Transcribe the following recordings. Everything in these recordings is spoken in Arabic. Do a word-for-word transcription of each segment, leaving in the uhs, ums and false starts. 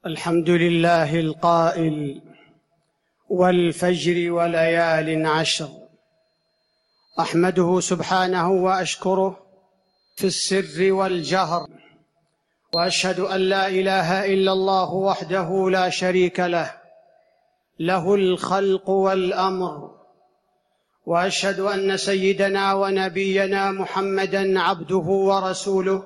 الحمد لله القائل: والفجر وليال عشر. أحمده سبحانه وأشكره في السر والجهر، وأشهد أن لا إله إلا الله وحده لا شريك له، له الخلق والأمر. وأشهد أن سيدنا ونبينا محمدًا عبده ورسوله،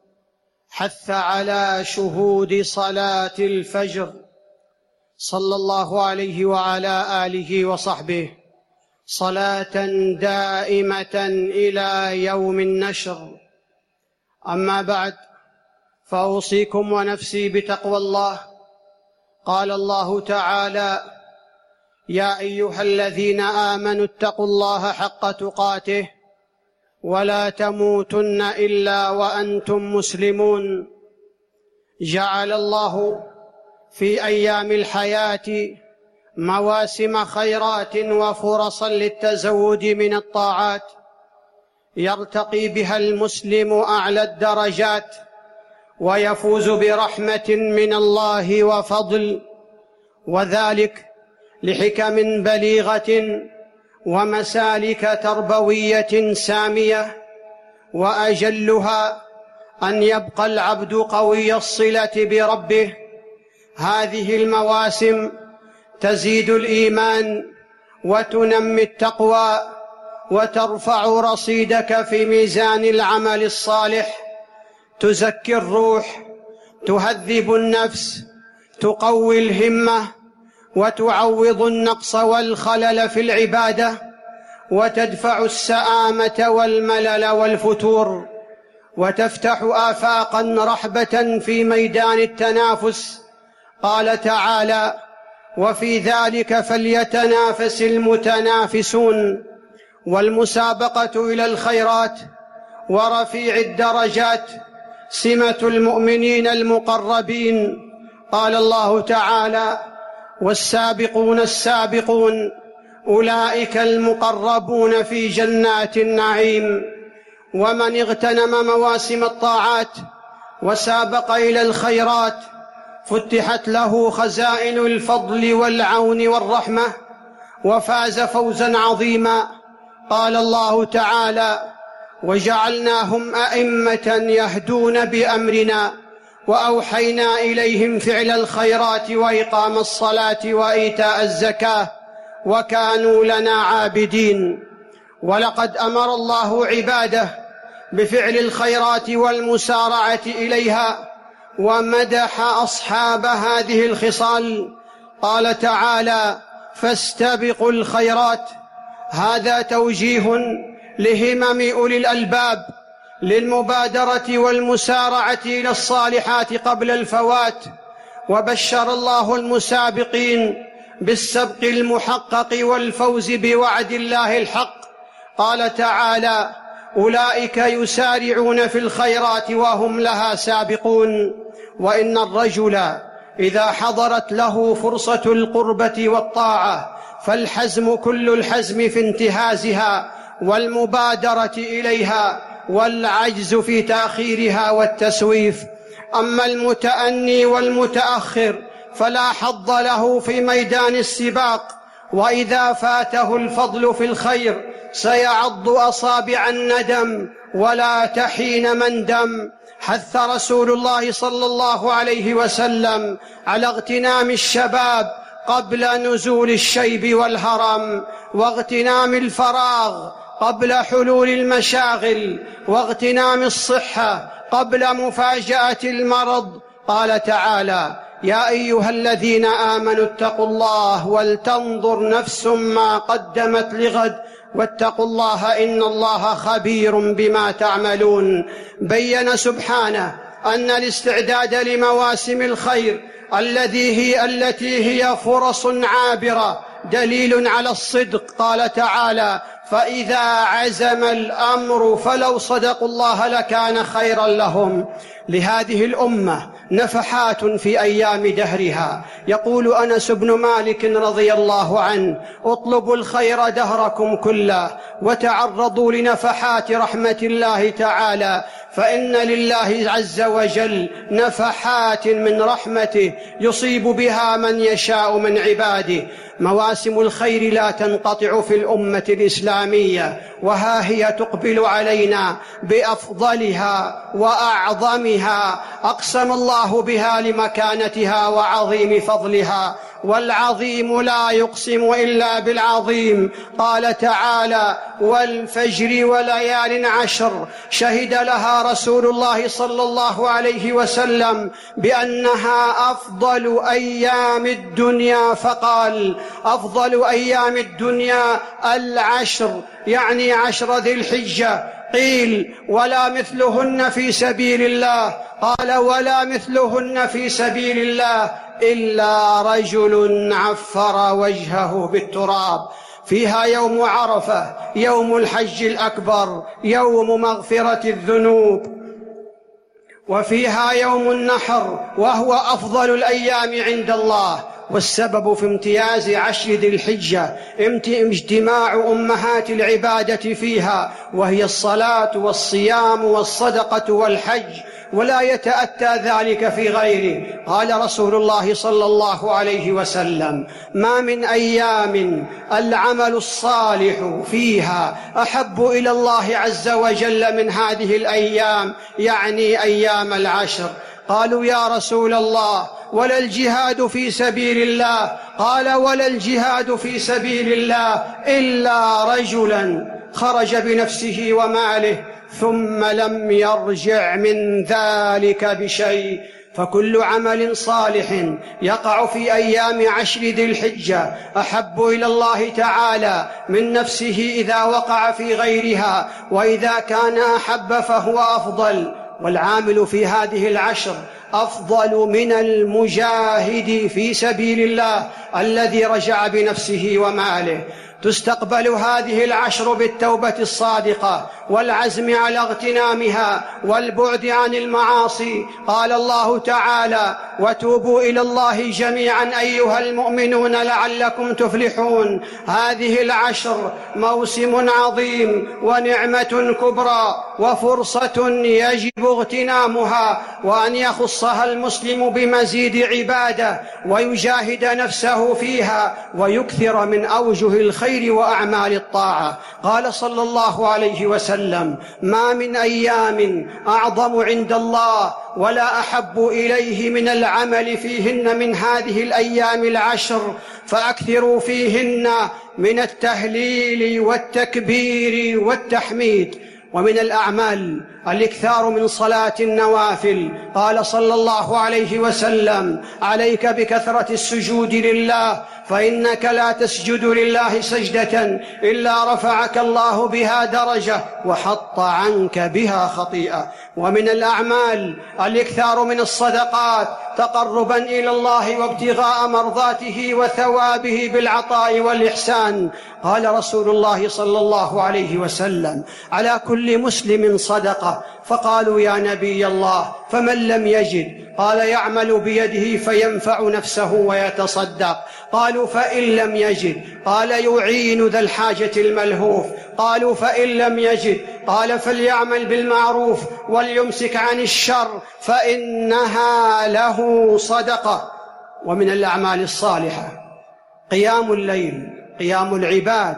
حث على شهود صلاة الفجر صلى الله عليه وعلى آله وصحبه صلاة دائمة إلى يوم النشر. أما بعد، فأوصيكم ونفسي بتقوى الله. قال الله تعالى: يا أيها الذين آمنوا اتقوا الله حق تقاته ولا تموتن إلا وأنتم مسلمون. جعل الله في أيام الحياة مواسم خيرات وفرصا للتزود من الطاعات يرتقي بها المسلم أعلى الدرجات، ويفوز برحمة من الله وفضل، وذلك لحكم بليغة ومسالك تربوية سامية، وأجلها أن يبقى العبد قوي الصلة بربه. هذه المواسم تزيد الإيمان وتنمي التقوى وترفع رصيدك في ميزان العمل الصالح، تزكي الروح، تهذب النفس، تقوي الهمة، وتعوض النقص والخلل في العبادة، وتدفع السآمة والملل والفتور، وتفتح آفاقا رحبة في ميدان التنافس. قال تعالى: وفي ذلك فليتنافس المتنافسون. والمسابقة إلى الخيرات ورفيع الدرجات سمة المؤمنين المقربين. قال الله تعالى: والسابقون السابقون أولئك المقربون في جنات النعيم. ومن اغتنم مواسم الطاعات وسابق إلى الخيرات فتحت له خزائن الفضل والعون والرحمة، وفاز فوزا عظيما. قال الله تعالى: وجعلناهم أئمة يهدون بأمرنا وأوحينا إليهم فعل الخيرات وإقام الصلاة وإيتاء الزكاة وكانوا لنا عابدين. ولقد أمر الله عباده بفعل الخيرات والمسارعة إليها، ومدح أصحاب هذه الخصال. قال تعالى: فاستبقوا الخيرات. هذا توجيه لهمم أولي الألباب للمبادرة والمسارعة إلى الصالحات قبل الفوات. وبشر الله المسابقين بالسبق المحقق والفوز بوعد الله الحق. قال تعالى: أولئك يسارعون في الخيرات وهم لها سابقون. وإن الرجل إذا حضرت له فرصة القربة والطاعة فالحزم كل الحزم في انتهازها والمبادرة إليها، والعجز في تأخيرها والتسويف. أما المتأني والمتأخر فلا حظ له في ميدان السباق، وإذا فاته الفضل في الخير سيعض أصابع الندم ولا تحين مندم. حث رسول الله صلى الله عليه وسلم على اغتنام الشباب قبل نزول الشيب والهرم، واغتنام الفراغ قبل حلول المشاغل، واغتنام الصحة قبل مفاجأة المرض. قال تعالى: يا أيها الذين آمنوا اتقوا الله ولتنظر نفس ما قدمت لغد واتقوا الله إن الله خبير بما تعملون. بين سبحانه أن الاستعداد لمواسم الخير الذي هي التي هي فرص عابرة دليل على الصدق. قال تعالى: فإذا عزم الأمر فلو صدقوا الله لكان خيرا لهم. لهذه الأمة نفحات في أيام دهرها. يقول أنس بن مالك رضي الله عنه: اطلبوا الخير دهركم كله وتعرضوا لنفحات رحمة الله تعالى، فإن لله عز وجل نفحات من رحمته يصيب بها من يشاء من عباده. مواسم الخير لا تنقطع في الأمة الإسلامية، وها هي تقبل علينا بأفضلها وأعظمها، أقسم الله بها لمكانتها وعظيم فضلها، والعظيم لا يقسم إلا بالعظيم. قال تعالى: والفجر وليال عشر، شهد لها رسول الله صلى الله عليه وسلم بأنها أفضل أيام الدنيا، فقال: أفضل أيام الدنيا العشر، يعني عشر ذي الحجة. قيل: ولا مثلهن في سبيل الله؟ قال: ولا مثلهن في سبيل الله إلا رجل عفر وجهه بالتراب. فيها يوم عرفة، يوم الحج الأكبر، يوم مغفرة الذنوب، وفيها يوم النحر وهو أفضل الأيام عند الله. والسبب في امتياز عشر ذي الحجة اجتماع أمهات العبادة فيها، وهي الصلاة والصيام والصدقة والحج، ولا يتأتى ذلك في غيره. قال رسول الله صلى الله عليه وسلم: ما من أيام العمل الصالح فيها أحب إلى الله عز وجل من هذه الأيام، يعني أيام العشر. قالوا: يا رسول الله، ولا الجهاد في سبيل الله؟ قال: ولا الجهاد في سبيل الله إلا رجلا خرج بنفسه وماله ثم لم يرجع من ذلك بشيء. فكل عمل صالح يقع في أيام عشر ذي الحجة أحب إلى الله تعالى من نفسه إذا وقع في غيرها، وإذا كان أحب فهو أفضل. والعامل في هذه العشر أفضل من المجاهد في سبيل الله الذي رجع بنفسه وماله. تستقبل هذه العشر بالتوبة الصادقة والعزم على اغتنامها والبعد عن المعاصي. قال الله تعالى: وتوبوا إلى الله جميعا أيها المؤمنون لعلكم تفلحون. هذه العشر موسم عظيم ونعمة كبرى وفرصة يجب اغتنامها، وأن يخصها المسلم بمزيد عبادة ويجاهد نفسه فيها ويكثر من أوجه الخير وأعمال الطاعة. قال صلى الله عليه وسلم: ما من أيام أعظم عند الله ولا أحب إليه من العمل فيهن من هذه الأيام العشر، فأكثروا فيهن من التهليل والتكبير والتحميد. ومن الأعمال الإكثار من صلاة النوافل. قال صلى الله عليه وسلم: عليك بكثرة السجود لله، فإنك لا تسجد لله سجدة إلا رفعك الله بها درجة وحط عنك بها خطيئة. ومن الأعمال الإكثار من الصدقات تقربا إلى الله وابتغاء مرضاته وثوابه بالعطاء والإحسان. قال رسول الله صلى الله عليه وسلم: على كل مسلم صدقة. فقالوا: يا نبي الله، فمن لم يجد؟ قال: يعمل بيده فينفع نفسه ويتصدق. قالوا: فإن لم يجد؟ قال: يعين ذا الحاجة الملهوف. قالوا: فإن لم يجد؟ قال: فليعمل بالمعروف وليمسك عن الشر فإنها له صدقة. ومن الأعمال الصالحة قيام الليل، قيام العباد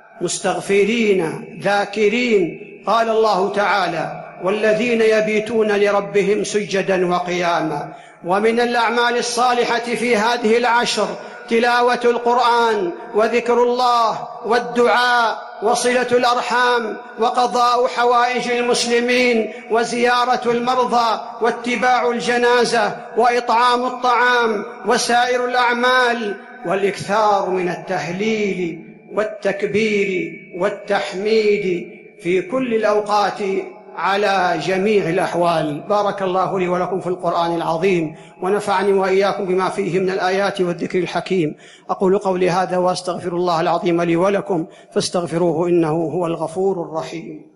مستغفرين ذاكرين. قال الله تعالى: والذين يبيتون لربهم سجدا وقياما. ومن الأعمال الصالحة في هذه العشر تلاوة القرآن وذكر الله والدعاء وصلة الأرحام وقضاء حوائج المسلمين وزيارة المرضى واتباع الجنازة وإطعام الطعام وسائر الأعمال، والإكثار من التهليل والتكبير والتحميد في كل الأوقات على جميع الأحوال. بارك الله لي ولكم في القرآن العظيم، ونفعني وإياكم بما فيه من الآيات والذكر الحكيم. أقول قولي هذا وأستغفر الله العظيم لي ولكم، فاستغفروه إنه هو الغفور الرحيم.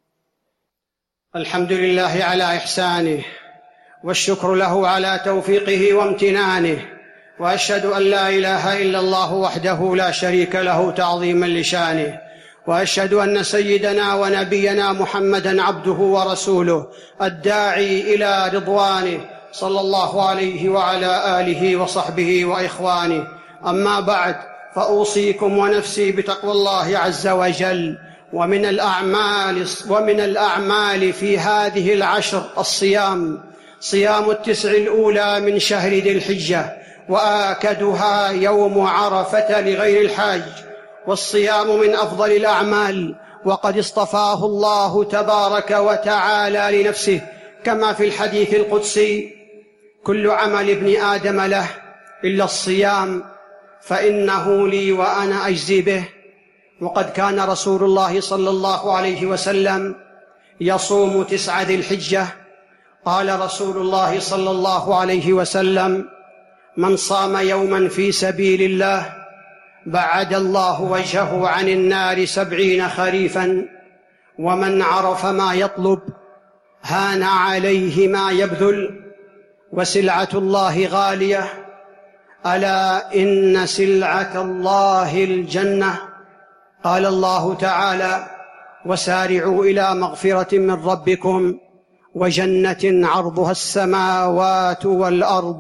الحمد لله على إحسانه، والشكر له على توفيقه وامتنانه، وأشهد أن لا إله إلا الله وحده لا شريك له تعظيما لشانه، وأشهد أن سيدنا ونبينا محمدًا عبده ورسوله الداعي إلى رضوانه، صلى الله عليه وعلى آله وصحبه وإخوانه. أما بعد، فأوصيكم ونفسي بتقوى الله عز وجل. ومن الأعمال ومن الأعمال في هذه العشر الصيام، صيام التسع الأولى من شهر ذي الحجة، وآكدها يوم عرفة لغير الحاج. والصيام من أفضل الأعمال، وقد اصطفاه الله تبارك وتعالى لنفسه، كما في الحديث القدسي: كل عمل ابن آدم له إلا الصيام فإنه لي وأنا أجزي به. وقد كان رسول الله صلى الله عليه وسلم يصوم تسعة ذي الحجة. قال رسول الله صلى الله عليه وسلم: من صام يوما في سبيل الله بعد الله وجهه عن النار سبعين خريفا، ومن عرف ما يطلب هان عليه ما يبذل، وسلعة الله غالية، ألا إن سلعة الله الجنة. قال الله تعالى: وسارعوا إلى مغفرة من ربكم وجنة عرضها السماوات والأرض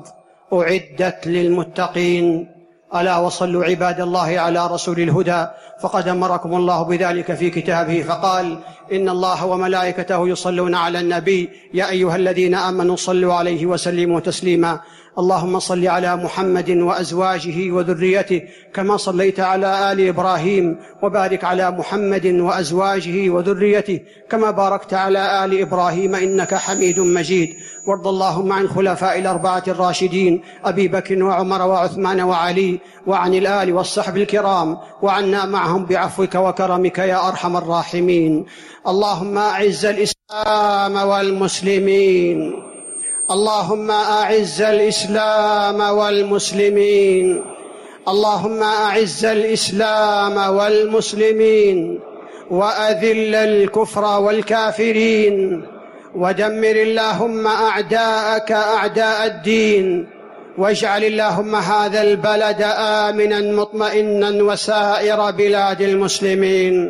أعدت للمتقين. ألا وصلوا عباد الله على رسول الهدى، فقد أمركم الله بذلك في كتابه، فقال: إن الله وملائكته يصلون على النبي يا أيها الذين آمنوا صلوا عليه وسلموا تسليما. اللهم صل على محمد وأزواجه وذريته كما صليت على آل إبراهيم، وبارك على محمد وأزواجه وذريته كما باركت على آل إبراهيم إنك حميد مجيد. وارض اللهم عن خلفاء الأربعة الراشدين أبي بكر وعمر وعثمان وعلي، وعن الآل والصحب الكرام، وعنا معهم بعفوك وكرمك يا أرحم الراحمين. اللهم أعز الإسلام والمسلمين، اللهم أعز الإسلام والمسلمين، اللهم أعز الإسلام والمسلمين، وأذل الكفر والكافرين، ودمر اللهم أعداءك أعداء الدين، واجعل اللهم هذا البلد آمنا مطمئنا وسائر بلاد المسلمين.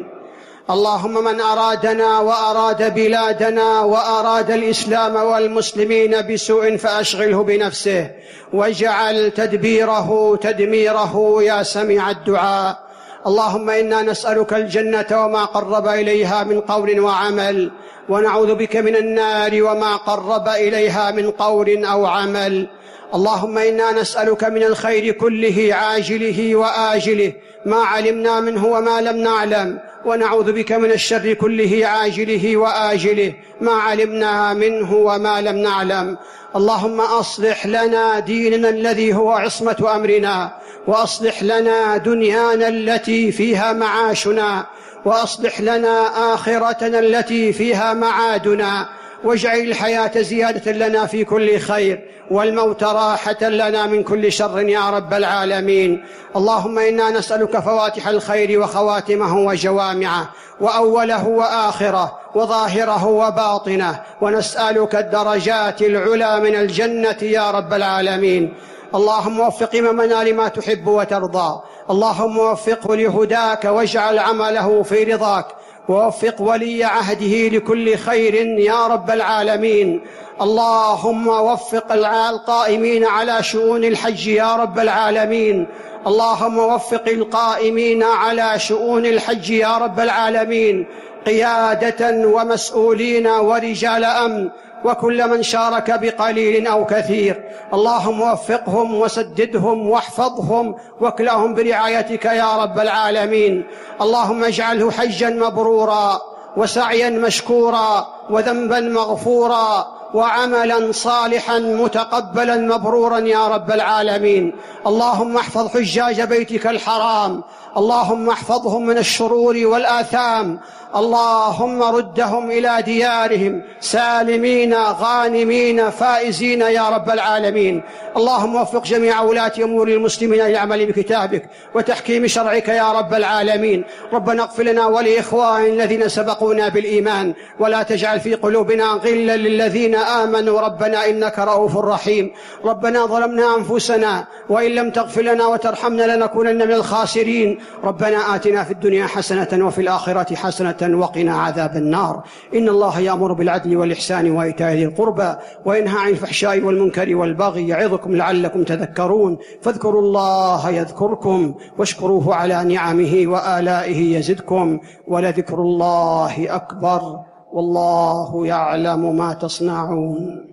اللهم من أرادنا وأراد بلادنا وأراد الإسلام والمسلمين بسوء فأشغله بنفسه، واجعل تدبيره تدميره يا سميع الدعاء. اللهم إنا نسألك الجنة وما قرب إليها من قول وعمل، ونعوذ بك من النار وما قرب إليها من قول أو عمل. اللهم إنا نسألك من الخير كله عاجله وآجله ما علمنا منه وما لم نعلم، ونعوذ بك من الشر كله عاجله وآجله ما علمنا منه وما لم نعلم. اللهم أصلح لنا ديننا الذي هو عصمة أمرنا، وأصلح لنا دنيانا التي فيها معاشنا، وأصلح لنا آخرتنا التي فيها معادنا، واجعل الحياة زيادة لنا في كل خير، والموت راحة لنا من كل شر يا رب العالمين. اللهم إنا نسألك فواتح الخير وخواتمه وجوامعه، وأوله وآخره، وظاهره وباطنه، ونسألك الدرجات العلى من الجنة يا رب العالمين. اللهم وفق إمامنا لما تحب وترضى، اللهم وفقه لهداك واجعل عمله في رضاك، ووفق ولي عهده لكل خير يا رب العالمين. اللهم وفق القائمين على شؤون الحج يا رب العالمين، اللهم وفق القائمين على شؤون الحج يا رب العالمين، قيادة ومسؤولين ورجال أمن وكل من شارك بقليل أو كثير. اللهم وفقهم وسددهم واحفظهم واكلهم برعايتك يا رب العالمين. اللهم اجعله حجا مبرورا وسعيا مشكورا وذنبا مغفورا وعملا صالحا متقبلا مبرورا يا رب العالمين. اللهم احفظ حجاج بيتك الحرام، اللهم احفظهم من الشرور والآثام، اللهم ردهم إلى ديارهم سالمين غانمين فائزين يا رب العالمين. اللهم وفق جميع ولاة أمور المسلمين للعمل بكتابك وتحكيم شرعك يا رب العالمين. ربنا اغفر لنا ولإخواننا الذين سبقونا بالإيمان، ولا تجعل في قلوبنا غلا للذين آمنوا ربنا إنك رؤوف رحيم. ربنا ظلمنا أنفسنا وإن لم تغفر لنا وترحمنا لنكونن من الخاسرين. ربنا آتنا في الدنيا حسنة وفي الآخرة حسنة وقنا عذاب النار. إن الله يأمر بالعدل والإحسان وإيتاء ذي القربى وينهى عن الفحشاء والمنكر والبغي يعظكم لعلكم تذكرون. فاذكروا الله يذكركم واشكروه على نعمه وآلائه يزدكم، ولذكر الله أكبر والله يعلم ما تصنعون.